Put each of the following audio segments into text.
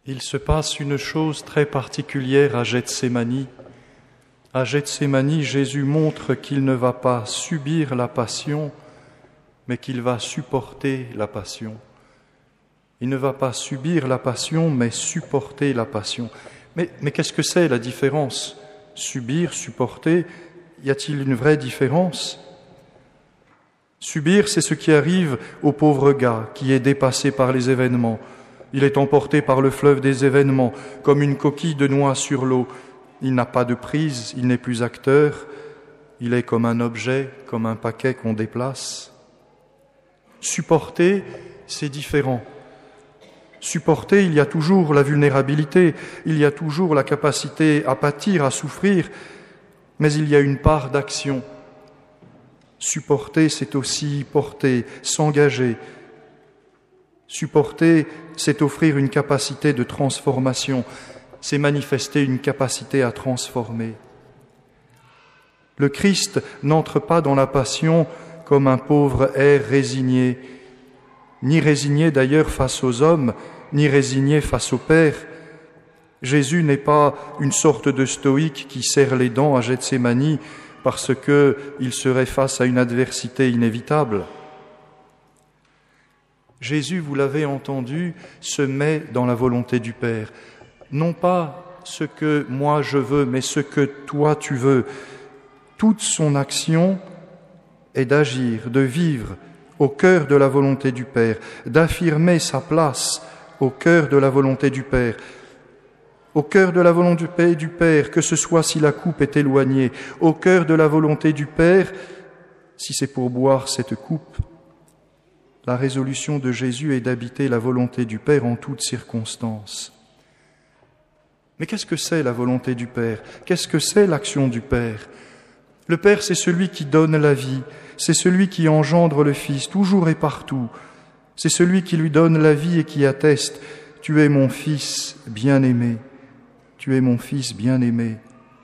Il se passe une chose très particulière à Gethsémani. À Gethsémani, Jésus montre qu'il ne va pas subir la passion, mais qu'il va supporter la passion. Il ne va pas subir la passion, mais supporter la passion. Mais qu'est-ce que c'est la différence? Subir, supporter, y a-t-il une vraie différence? Subir, c'est ce qui arrive au pauvre gars qui est dépassé par les événements. Il est emporté par le fleuve des événements, comme une coquille de noix sur l'eau. Il n'a pas de prise, il n'est plus acteur, il est comme un objet, comme un paquet qu'on déplace. Supporter, c'est différent. Supporter, il y a toujours la vulnérabilité, il y a toujours la capacité à pâtir, à souffrir, mais il y a une part d'action. Supporter, c'est aussi porter, s'engager. Supporter, c'est offrir une capacité de transformation, c'est manifester une capacité à transformer. Le Christ n'entre pas dans la passion comme un pauvre air résigné, ni résigné d'ailleurs face aux hommes, ni résigné face au Père. Jésus n'est pas une sorte de stoïque qui serre les dents à Gethsémani parce qu'il serait face à une adversité inévitable. Jésus, vous l'avez entendu, se met dans la volonté du Père. Non pas ce que moi je veux, mais ce que toi tu veux. Toute son action est d'agir, de vivre au cœur de la volonté du Père, d'affirmer sa place au cœur de la volonté du Père. Au cœur de la volonté du Père, que ce soit si la coupe est éloignée, au cœur de la volonté du Père, si c'est pour boire cette coupe. La résolution de Jésus est d'habiter la volonté du Père en toutes circonstances. Mais qu'est-ce que c'est la volonté du Père? Qu'est-ce que c'est l'action du Père? Le Père, c'est celui qui donne la vie, c'est celui qui engendre le Fils, toujours et partout. C'est celui qui lui donne la vie et qui atteste « Tu es mon Fils bien-aimé, tu es mon Fils bien-aimé ».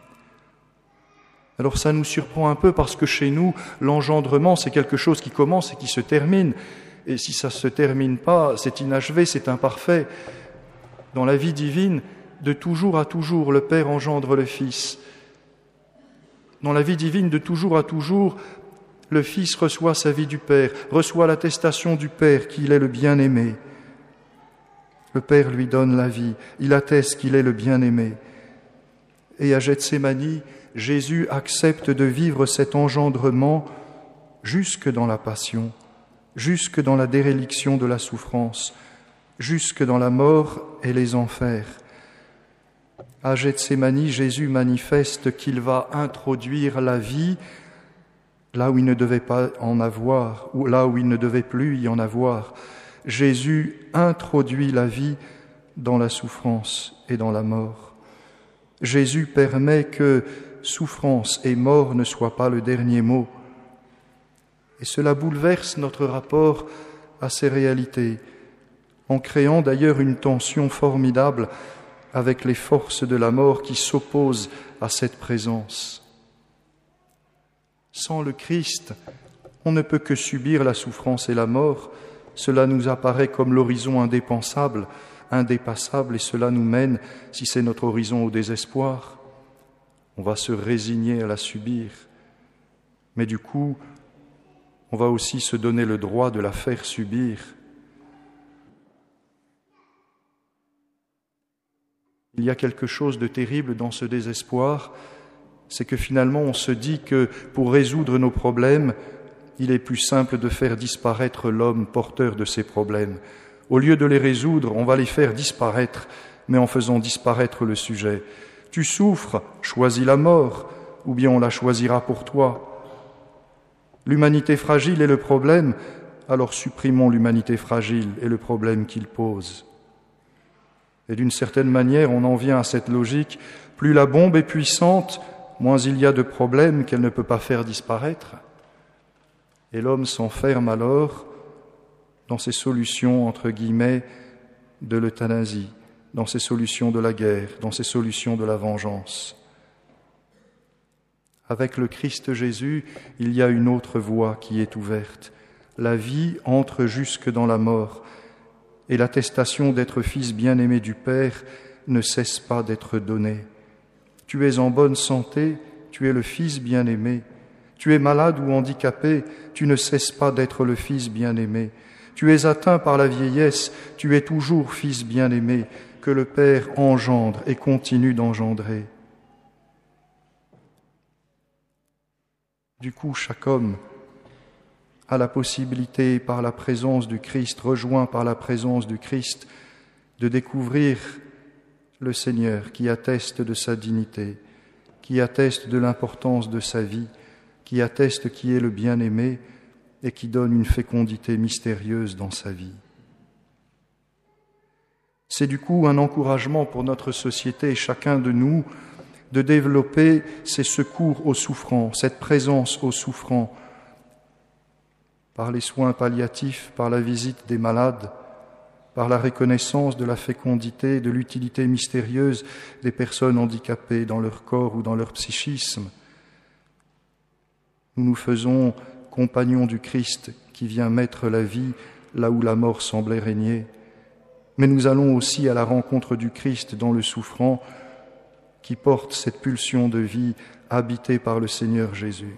Alors ça nous surprend un peu parce que chez nous, l'engendrement, c'est quelque chose qui commence et qui se termine. Et si ça ne se termine pas, c'est inachevé, c'est imparfait. Dans la vie divine, de toujours à toujours, le Père engendre le Fils. Dans la vie divine, de toujours à toujours, le Fils reçoit sa vie du Père, reçoit l'attestation du Père qu'il est le bien-aimé. Le Père lui donne la vie, il atteste qu'il est le bien-aimé. Et à Gethsémani, Jésus accepte de vivre cet engendrement jusque dans la passion, jusque dans la déréliction de la souffrance, jusque dans la mort et les enfers. À Gethsémani, Jésus manifeste qu'il va introduire la vie là où il ne devait pas en avoir, ou là où il ne devait plus y en avoir. Jésus introduit la vie dans la souffrance et dans la mort. Jésus permet que souffrance et mort ne soient pas le dernier mot. Et cela bouleverse notre rapport à ces réalités, en créant d'ailleurs une tension formidable avec les forces de la mort qui s'opposent à cette présence. Sans le Christ, on ne peut que subir la souffrance et la mort. Cela nous apparaît comme l'horizon indépassable, et cela nous mène, si c'est notre horizon, au désespoir. On va se résigner à la subir. Mais du coup, on va aussi se donner le droit de la faire subir. Il y a quelque chose de terrible dans ce désespoir, c'est que finalement on se dit que pour résoudre nos problèmes, il est plus simple de faire disparaître l'homme porteur de ces problèmes. Au lieu de les résoudre, on va les faire disparaître, mais en faisant disparaître le sujet. Tu souffres, choisis la mort, ou bien on la choisira pour toi. L'humanité fragile est le problème, alors supprimons l'humanité fragile et le problème qu'il pose. Et d'une certaine manière, on en vient à cette logique, plus la bombe est puissante, moins il y a de problèmes qu'elle ne peut pas faire disparaître. Et l'homme s'enferme alors dans ces solutions, entre guillemets, de l'euthanasie, dans ces solutions de la guerre, dans ces solutions de la vengeance. Avec le Christ Jésus, il y a une autre voie qui est ouverte. La vie entre jusque dans la mort. et l'attestation d'être fils bien-aimé du Père ne cesse pas d'être donnée. Tu es en bonne santé, tu es le fils bien-aimé. Tu es malade ou handicapé, tu ne cesses pas d'être le fils bien-aimé. Tu es atteint par la vieillesse, tu es toujours fils bien-aimé, que le Père engendre et continue d'engendrer. Du coup, chaque homme a la possibilité, par la présence du Christ, rejoint par la présence du Christ, de découvrir le Seigneur qui atteste de sa dignité, qui atteste de l'importance de sa vie, qui atteste qui est le bien-aimé et qui donne une fécondité mystérieuse dans sa vie. C'est du coup un encouragement pour notre société, chacun de nous, de développer ces secours aux souffrants, cette présence aux souffrants, par les soins palliatifs, par la visite des malades, par la reconnaissance de la fécondité, de l'utilité mystérieuse des personnes handicapées dans leur corps ou dans leur psychisme. Nous nous faisons compagnons du Christ qui vient mettre la vie là où la mort semblait régner. Mais nous allons aussi à la rencontre du Christ dans le souffrant qui porte cette pulsion de vie habitée par le Seigneur Jésus.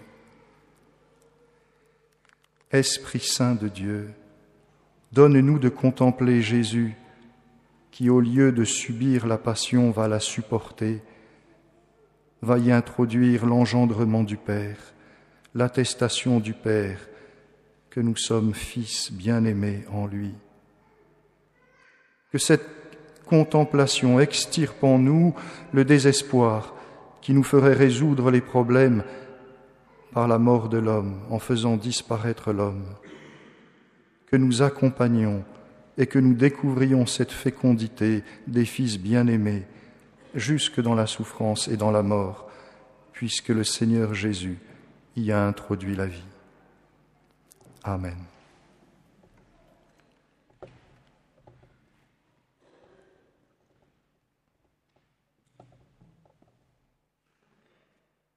Esprit Saint de Dieu, donne-nous de contempler Jésus qui, au lieu de subir la passion, va la supporter, va y introduire l'engendrement du Père, l'attestation du Père que nous sommes fils bien-aimés en lui. Que cette contemplation extirpe en nous le désespoir qui nous ferait résoudre les problèmes par la mort de l'homme, en faisant disparaître l'homme. Que nous accompagnions et que nous découvrions cette fécondité des fils bien-aimés jusque dans la souffrance et dans la mort, puisque le Seigneur Jésus y a introduit la vie. Amen.